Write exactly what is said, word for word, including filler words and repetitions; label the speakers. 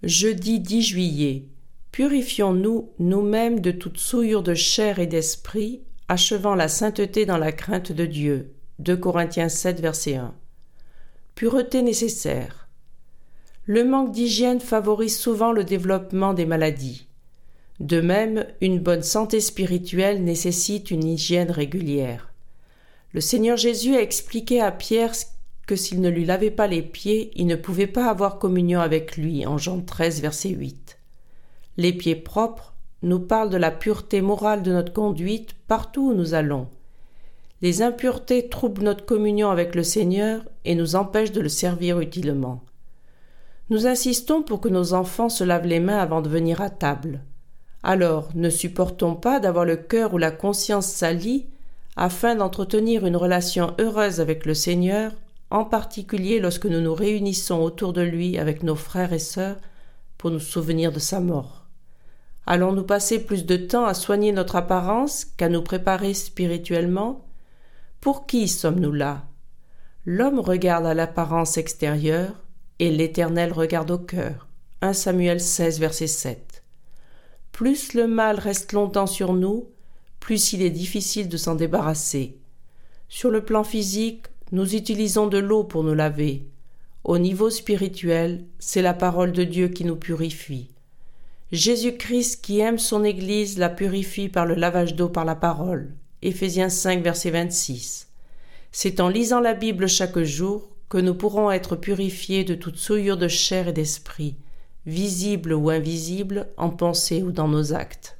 Speaker 1: Jeudi dix juillet. Purifions-nous nous-mêmes de toute souillure de chair et d'esprit, achevant la sainteté dans la crainte de Dieu. deux Corinthiens sept, verset un. Pureté nécessaire. Le manque d'hygiène favorise souvent le développement des maladies. De même, une bonne santé spirituelle nécessite une hygiène régulière. Le Seigneur Jésus a expliqué à Pierre que s'il ne lui lavait pas les pieds, il ne pouvait pas avoir communion avec lui, en Jean treize, verset huit. Les pieds propres nous parlent de la pureté morale de notre conduite partout où nous allons. Les impuretés troublent notre communion avec le Seigneur et nous empêchent de le servir utilement. Nous insistons pour que nos enfants se lavent les mains avant de venir à table. Alors, ne supportons pas d'avoir le cœur ou la conscience salie afin d'entretenir une relation heureuse avec le Seigneur, en particulier lorsque nous nous réunissons autour de lui avec nos frères et sœurs pour nous souvenir de sa mort. Allons-nous passer plus de temps à soigner notre apparence qu'à nous préparer spirituellement? Pour qui sommes-nous là? L'homme regarde à l'apparence extérieure et l'Éternel regarde au cœur. un Samuel seize, verset sept. Plus le mal reste longtemps sur nous, plus il est difficile de s'en débarrasser. Sur le plan physique, nous utilisons de l'eau pour nous laver. Au niveau spirituel, c'est la parole de Dieu qui nous purifie. Jésus-Christ, qui aime son Église, la purifie par le lavage d'eau par la parole. Éphésiens cinq, verset vingt-six. C'est en lisant la Bible chaque jour que nous pourrons être purifiés de toute souillure de chair et d'esprit, visible ou invisible, en pensée ou dans nos actes.